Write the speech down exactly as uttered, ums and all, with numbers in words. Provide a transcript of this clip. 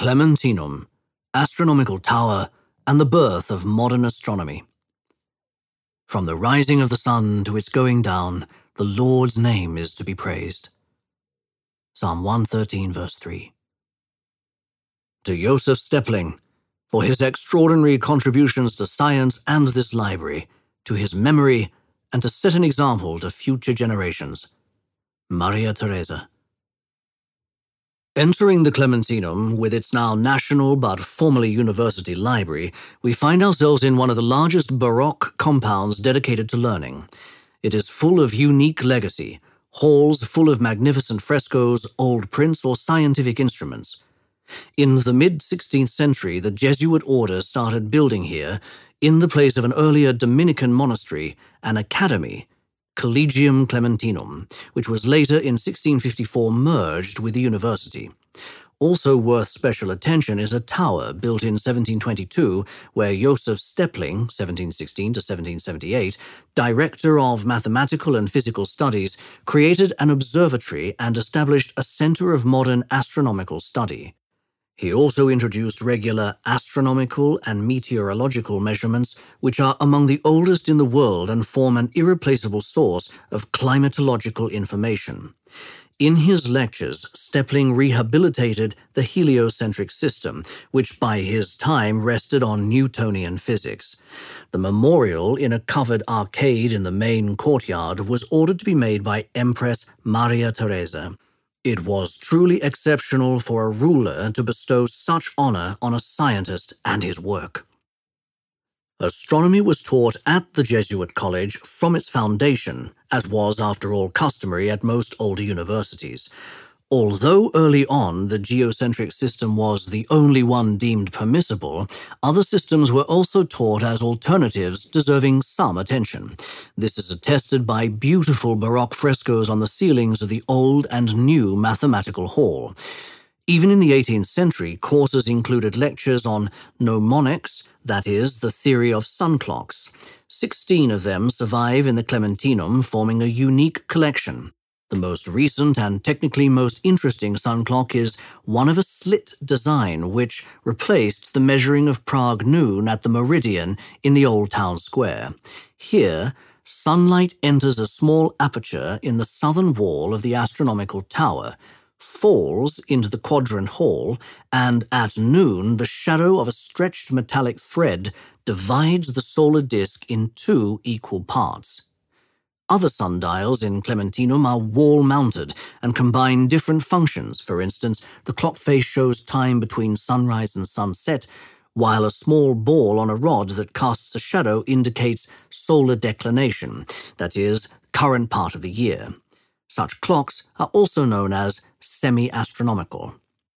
Clementinum, Astronomical Tower, and the Birth of Modern Astronomy. From the rising of the sun to its going down, the Lord's name is to be praised. Psalm one thirteen, verse three. To Joseph Stepling, for his extraordinary contributions to science and this library, to his memory, and to set an example to future generations. Maria Theresa. Entering the Clementinum, with its now national but formerly university library, we find ourselves in one of the largest Baroque compounds dedicated to learning. It is full of unique legacy, halls full of magnificent frescoes, old prints, or scientific instruments. In the mid-sixteenth century, the Jesuit order started building here, in the place of an earlier Dominican monastery, an academy, Collegium Clementinum, which was later in sixteen fifty-four merged with the university. Also worth special attention is a tower built in seventeen twenty-two, where Joseph Stepling, seventeen sixteen to seventeen seventy-eight, director of mathematical and physical studies, created an observatory and established a center of modern astronomical study. He also introduced regular astronomical and meteorological measurements, which are among the oldest in the world and form an irreplaceable source of climatological information. In his lectures, Stepling rehabilitated the heliocentric system, which by his time rested on Newtonian physics. The memorial in a covered arcade in the main courtyard was ordered to be made by Empress Maria Theresa. It was truly exceptional for a ruler to bestow such honor on a scientist and his work. Astronomy was taught at the Jesuit college from its foundation, as was, after all, customary at most older universities. Although early on the geocentric system was the only one deemed permissible, other systems were also taught as alternatives deserving some attention. This is attested by beautiful Baroque frescoes on the ceilings of the old and new mathematical hall. Even in the eighteenth century, courses included lectures on mnemonics, that is, the theory of sun clocks. Sixteen of them survive in the Clementinum, forming a unique collection. The most recent and technically most interesting sun clock is one of a slit design which replaced the measuring of Prague noon at the meridian in the old town square. Here, sunlight enters a small aperture in the southern wall of the astronomical tower, falls into the quadrant hall, and at noon the shadow of a stretched metallic thread divides the solar disk in two equal parts. Other sundials in Clementinum are wall-mounted and combine different functions. For instance, the clock face shows time between sunrise and sunset, while a small ball on a rod that casts a shadow indicates solar declination, that is, current part of the year. Such clocks are also known as semi-astronomical.